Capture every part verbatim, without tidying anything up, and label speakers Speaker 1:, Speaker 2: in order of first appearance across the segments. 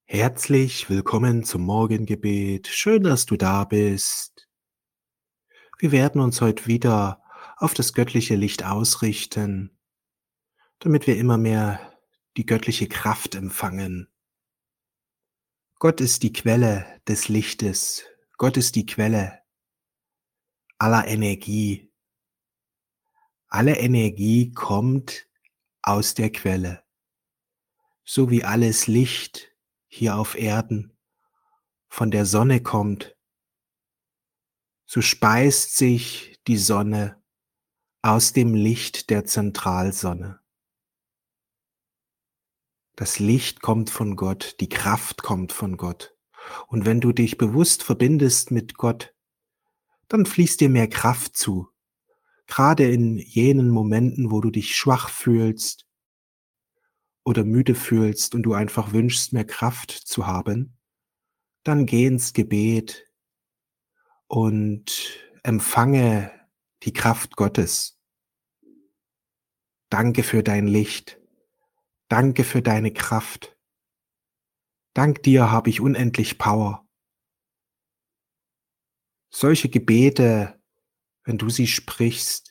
Speaker 1: Herzlich willkommen zum Morgengebet. Schön, dass du da bist. Wir werden uns heute wieder auf das göttliche Licht ausrichten, damit wir immer mehr die göttliche Kraft empfangen. Gott ist die Quelle des Lichtes. Gott ist die Quelle aller Energie. Alle Energie kommt aus der Quelle. So wie alles Licht hier auf Erden von der Sonne kommt, so speist sich die Sonne aus dem Licht der Zentralsonne. Das Licht kommt von Gott, die Kraft kommt von Gott. Und wenn du dich bewusst verbindest mit Gott, dann fließt dir mehr Kraft zu. Gerade in jenen Momenten, wo du dich schwach fühlst oder müde fühlst und du einfach wünschst, mehr Kraft zu haben, dann geh ins Gebet und empfange die Kraft Gottes. Danke für dein Licht. Danke für deine Kraft. Dank dir habe ich unendlich Power. Solche Gebete, wenn du sie sprichst,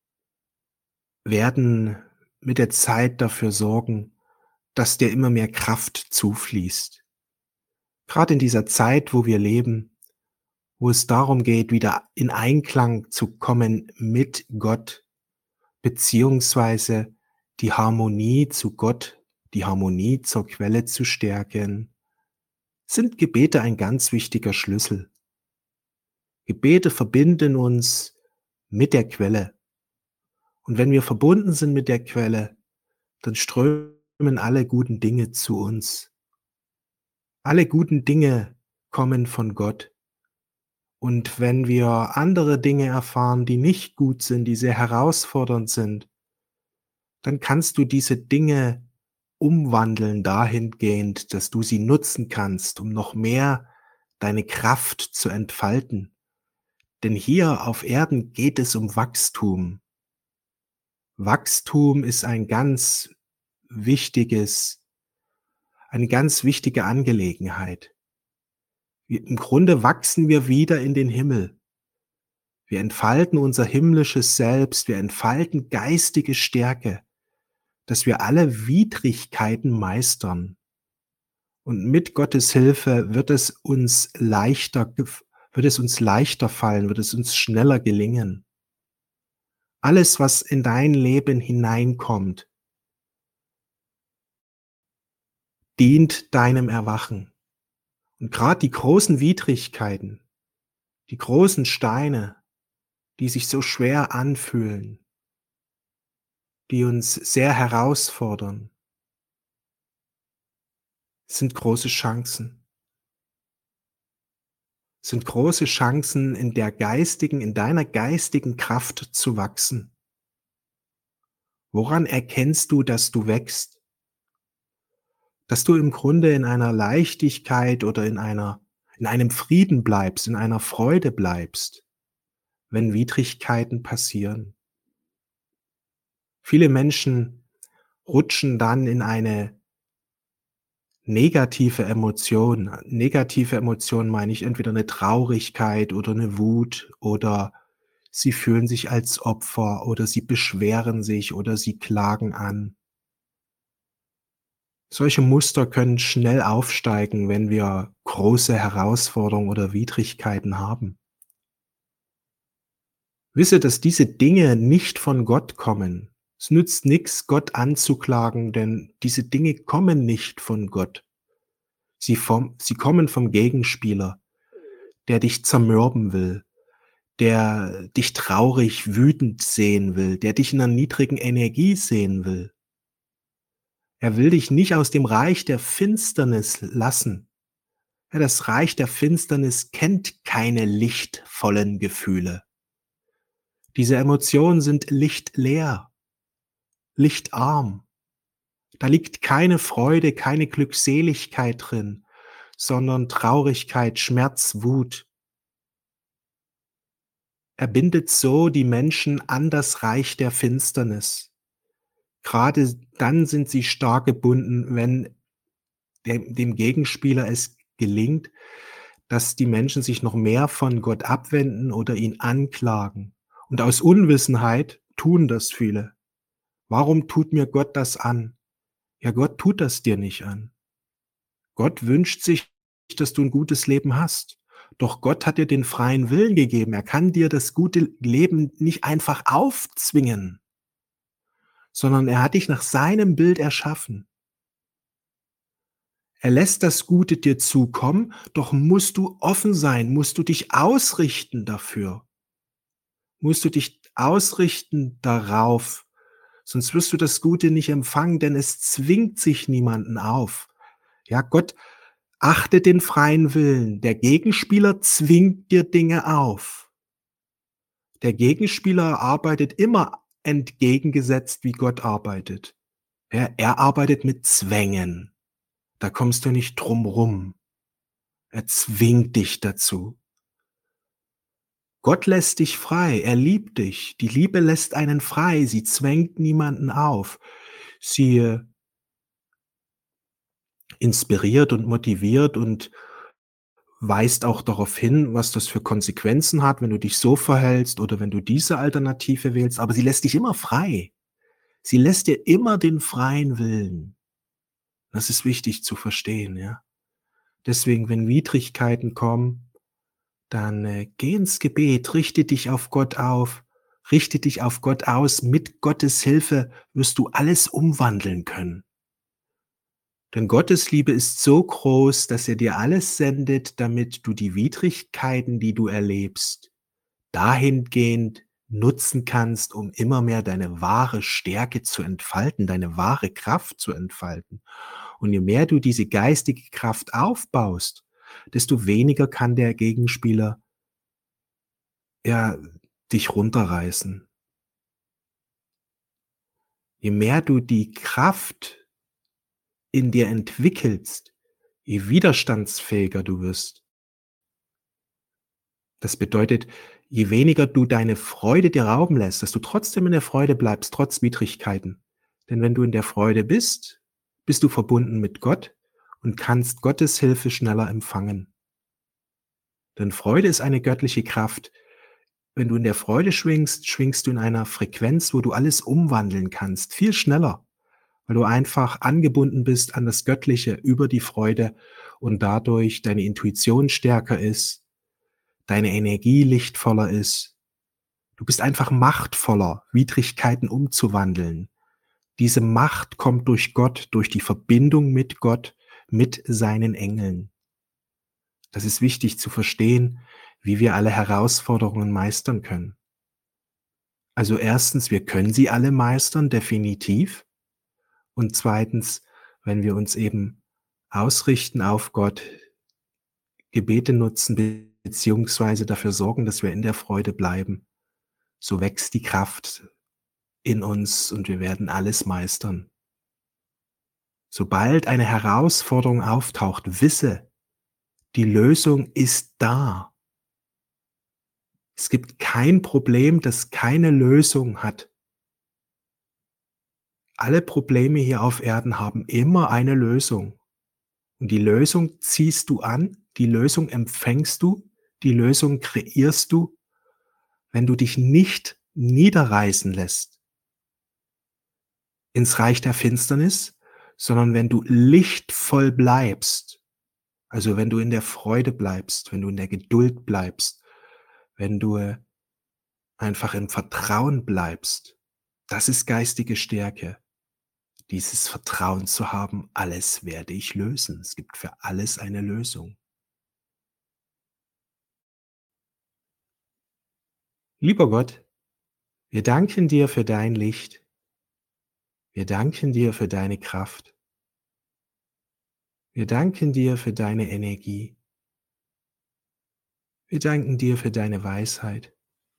Speaker 1: werden mit der Zeit dafür sorgen, dass dir immer mehr Kraft zufließt. Gerade in dieser Zeit, wo wir leben, wo es darum geht, wieder in Einklang zu kommen mit Gott, beziehungsweise die Harmonie zu Gott, die Harmonie zur Quelle zu stärken, sind Gebete ein ganz wichtiger Schlüssel. Gebete verbinden uns mit der Quelle. Und wenn wir verbunden sind mit der Quelle, dann strömen alle guten Dinge zu uns. Alle guten Dinge kommen von Gott. Und wenn wir andere Dinge erfahren, die nicht gut sind, die sehr herausfordernd sind, dann kannst du diese Dinge umwandeln dahingehend, dass du sie nutzen kannst, um noch mehr deine Kraft zu entfalten. Denn hier auf Erden geht es um Wachstum. Wachstum ist ein ganz wichtiges, eine ganz wichtige Angelegenheit. Wir, im Grunde wachsen wir wieder in den Himmel. Wir entfalten unser himmlisches Selbst, wir entfalten geistige Stärke, dass wir alle Widrigkeiten meistern. Und mit Gottes Hilfe wird es uns leichter, wird es uns leichter fallen, wird es uns schneller gelingen. Alles, was in dein Leben hineinkommt, dient deinem Erwachen. Und gerade die großen Widrigkeiten, die großen Steine, die sich so schwer anfühlen, die uns sehr herausfordern, sind große Chancen. Sind große Chancen, in der geistigen, in deiner geistigen Kraft zu wachsen. Woran erkennst du, dass du wächst? Dass du im Grunde in einer Leichtigkeit oder in einer, in einem Frieden bleibst, in einer Freude bleibst, wenn Widrigkeiten passieren. Viele Menschen rutschen dann in eine negative Emotion. Negative Emotion meine ich entweder eine Traurigkeit oder eine Wut oder sie fühlen sich als Opfer oder sie beschweren sich oder sie klagen an. Solche Muster können schnell aufsteigen, wenn wir große Herausforderungen oder Widrigkeiten haben. Wisse, dass diese Dinge nicht von Gott kommen. Es nützt nichts, Gott anzuklagen, denn diese Dinge kommen nicht von Gott. Sie, vom, sie kommen vom Gegenspieler, der dich zermürben will, der dich traurig, wütend sehen will, der dich in einer niedrigen Energie sehen will. Er will dich nicht aus dem Reich der Finsternis lassen. Ja, das Reich der Finsternis kennt keine lichtvollen Gefühle. Diese Emotionen sind lichtleer, lichtarm. Da liegt keine Freude, keine Glückseligkeit drin, sondern Traurigkeit, Schmerz, Wut. Er bindet so die Menschen an das Reich der Finsternis. Gerade dann sind sie stark gebunden, wenn dem dem Gegenspieler es gelingt, dass die Menschen sich noch mehr von Gott abwenden oder ihn anklagen. Und aus Unwissenheit tun das viele. Warum tut mir Gott das an? Ja, Gott tut das dir nicht an. Gott wünscht sich, dass du ein gutes Leben hast. Doch Gott hat dir den freien Willen gegeben. Er kann dir das gute Leben nicht einfach aufzwingen, sondern er hat dich nach seinem Bild erschaffen. Er lässt das Gute dir zukommen, doch musst du offen sein, musst du dich ausrichten dafür. Musst du dich ausrichten darauf, sonst wirst du das Gute nicht empfangen, denn es zwingt sich niemanden auf. Ja, Gott achtet den freien Willen. Der Gegenspieler zwingt dir Dinge auf. Der Gegenspieler arbeitet immer entgegengesetzt, wie Gott arbeitet. Ja, er arbeitet mit Zwängen. Da kommst du nicht drum rum. Er zwingt dich dazu. Gott lässt dich frei, er liebt dich. Die Liebe lässt einen frei, sie zwängt niemanden auf. Sie äh, inspiriert und motiviert und weist auch darauf hin, was das für Konsequenzen hat, wenn du dich so verhältst oder wenn du diese Alternative wählst, aber sie lässt dich immer frei. Sie lässt dir immer den freien Willen. Das ist wichtig zu verstehen, ja. Deswegen, wenn Widrigkeiten kommen, dann äh, geh ins Gebet, richte dich auf Gott auf, richte dich auf Gott aus. Mit Gottes Hilfe wirst du alles umwandeln können. Denn Gottes Liebe ist so groß, dass er dir alles sendet, damit du die Widrigkeiten, die du erlebst, dahingehend nutzen kannst, um immer mehr deine wahre Stärke zu entfalten, deine wahre Kraft zu entfalten. Und je mehr du diese geistige Kraft aufbaust, desto weniger kann der Gegenspieler ja dich runterreißen. Je mehr du die Kraft in dir entwickelst, je widerstandsfähiger du wirst. Das bedeutet, je weniger du deine Freude dir rauben lässt, dass du trotzdem in der Freude bleibst, trotz Widrigkeiten. Denn wenn du in der Freude bist, bist du verbunden mit Gott und kannst Gottes Hilfe schneller empfangen. Denn Freude ist eine göttliche Kraft. Wenn du in der Freude schwingst, schwingst du in einer Frequenz, wo du alles umwandeln kannst, viel schneller, weil du einfach angebunden bist an das Göttliche über die Freude und dadurch deine Intuition stärker ist, deine Energie lichtvoller ist. Du bist einfach machtvoller, Widrigkeiten umzuwandeln. Diese Macht kommt durch Gott, durch die Verbindung mit Gott, mit seinen Engeln. Das ist wichtig zu verstehen, wie wir alle Herausforderungen meistern können. Also erstens, wir können sie alle meistern, definitiv. Und zweitens, wenn wir uns eben ausrichten auf Gott, Gebete nutzen, beziehungsweise dafür sorgen, dass wir in der Freude bleiben, so wächst die Kraft in uns und wir werden alles meistern. Sobald eine Herausforderung auftaucht, wisse, die Lösung ist da. Es gibt kein Problem, das keine Lösung hat. Alle Probleme hier auf Erden haben immer eine Lösung. Und die Lösung ziehst du an, die Lösung empfängst du, die Lösung kreierst du, wenn du dich nicht niederreißen lässt ins Reich der Finsternis, sondern wenn du lichtvoll bleibst, also wenn du in der Freude bleibst, wenn du in der Geduld bleibst, wenn du einfach im Vertrauen bleibst. Das ist geistige Stärke. Dieses Vertrauen zu haben, alles werde ich lösen. Es gibt für alles eine Lösung. Lieber Gott, wir danken dir für dein Licht. Wir danken dir für deine Kraft. Wir danken dir für deine Energie. Wir danken dir für deine Weisheit.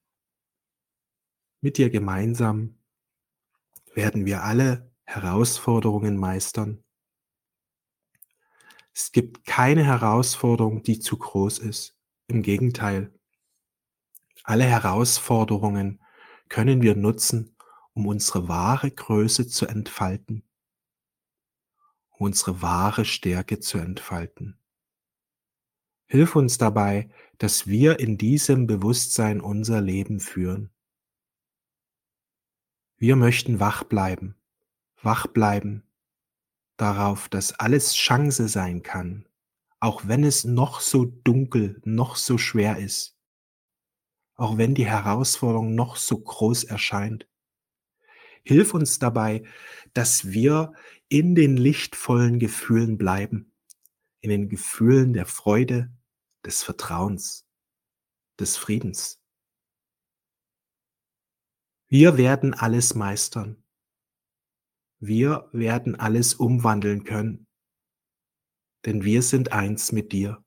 Speaker 1: Mit dir gemeinsam werden wir alle Herausforderungen meistern. Es gibt keine Herausforderung, die zu groß ist. Im Gegenteil. Alle Herausforderungen können wir nutzen, um unsere wahre Größe zu entfalten, unsere wahre Stärke zu entfalten. Hilf uns dabei, dass wir in diesem Bewusstsein unser Leben führen. Wir möchten wach bleiben, wach bleiben darauf, dass alles Chance sein kann, auch wenn es noch so dunkel, noch so schwer ist, auch wenn die Herausforderung noch so groß erscheint. Hilf uns dabei, dass wir in den lichtvollen Gefühlen bleiben, in den Gefühlen der Freude, des Vertrauens, des Friedens. Wir werden alles meistern. Wir werden alles umwandeln können, denn wir sind eins mit dir.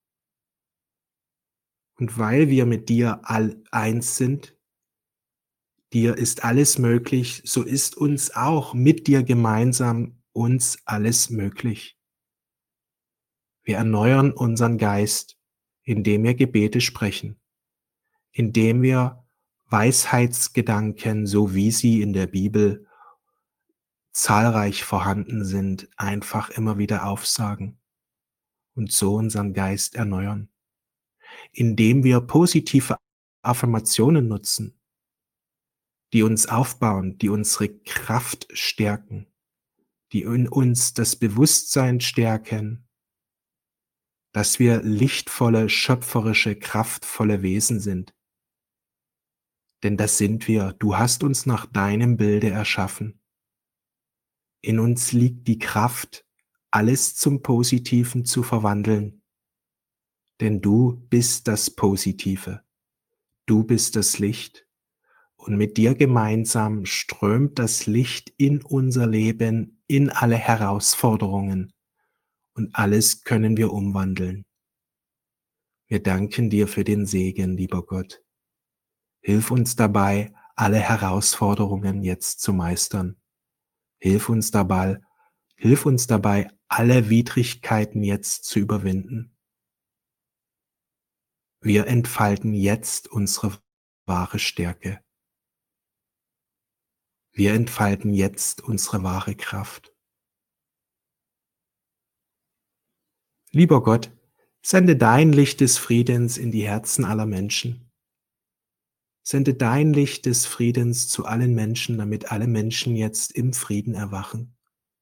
Speaker 1: Und weil wir mit dir all eins sind, dir ist alles möglich, so ist uns auch mit dir gemeinsam uns alles möglich. Wir erneuern unseren Geist, indem wir Gebete sprechen, indem wir Weisheitsgedanken, so wie sie in der Bibel zahlreich vorhanden sind, einfach immer wieder aufsagen und so unseren Geist erneuern, indem wir positive Affirmationen nutzen, die uns aufbauen, die unsere Kraft stärken, die in uns das Bewusstsein stärken, dass wir lichtvolle, schöpferische, kraftvolle Wesen sind. Denn das sind wir. Du hast uns nach deinem Bilde erschaffen. In uns liegt die Kraft, alles zum Positiven zu verwandeln. Denn du bist das Positive. Du bist das Licht. Und mit dir gemeinsam strömt das Licht in unser Leben, in alle Herausforderungen. Und alles können wir umwandeln. Wir danken dir für den Segen, lieber Gott. Hilf uns dabei, alle Herausforderungen jetzt zu meistern. Hilf uns dabei, hilf uns dabei, alle Widrigkeiten jetzt zu überwinden. Wir entfalten jetzt unsere wahre Stärke. Wir entfalten jetzt unsere wahre Kraft. Lieber Gott, sende dein Licht des Friedens in die Herzen aller Menschen. Sende dein Licht des Friedens zu allen Menschen, damit alle Menschen jetzt im Frieden erwachen.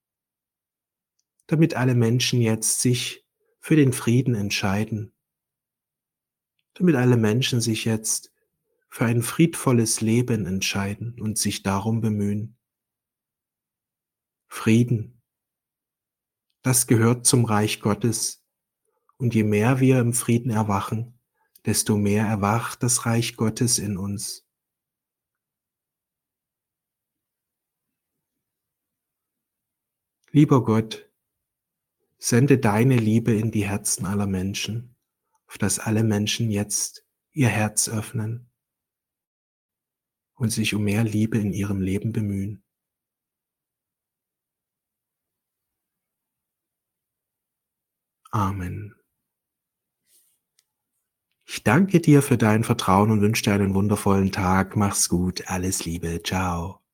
Speaker 1: Damit alle Menschen jetzt sich für den Frieden entscheiden. Damit alle Menschen sich jetzt für ein friedvolles Leben entscheiden und sich darum bemühen. Frieden, das gehört zum Reich Gottes. Und je mehr wir im Frieden erwachen, desto mehr erwacht das Reich Gottes in uns. Lieber Gott, sende deine Liebe in die Herzen aller Menschen, auf dass alle Menschen jetzt ihr Herz öffnen und sich um mehr Liebe in ihrem Leben bemühen. Amen. Ich danke dir für dein Vertrauen und wünsche dir einen wundervollen Tag. Mach's gut. Alles Liebe. Ciao.